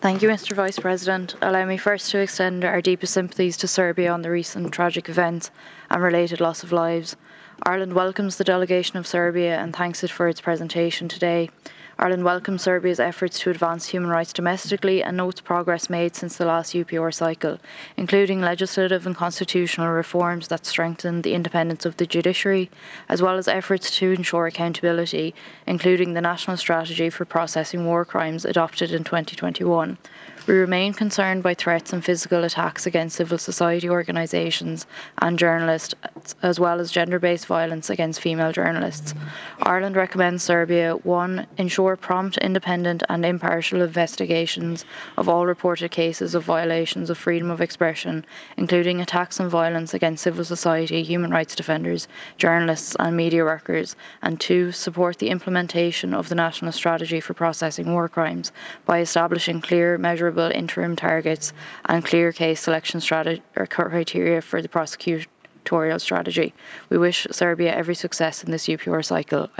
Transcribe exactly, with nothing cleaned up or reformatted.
Thank you, Mr Vice President. Allow me first to extend our deepest sympathies to Serbia on the recent tragic events and related loss of lives. Ireland welcomes the delegation of Serbia and thanks it for its presentation today. Ireland welcomes Serbia's efforts to advance human rights domestically and notes progress made since the last U P R cycle, including legislative and constitutional reforms that strengthen the independence of the judiciary, as well as efforts to ensure accountability, including the National Strategy for Processing War Crimes adopted in twenty twenty-one. We remain concerned by threats and physical attacks against civil society organisations and journalists, as well as gender-based violence against female journalists. Ireland recommends Serbia, one, ensure prompt, independent and impartial investigations of all reported cases of violations of freedom of expression, including attacks and violence against civil society, human rights defenders, journalists and media workers, and two, support the implementation of the National Strategy for Processing War Crimes by establishing clear, measurable interim targets and clear case selection strategy or criteria for the prosecutorial strategy. We wish Serbia every success in this U P R cycle.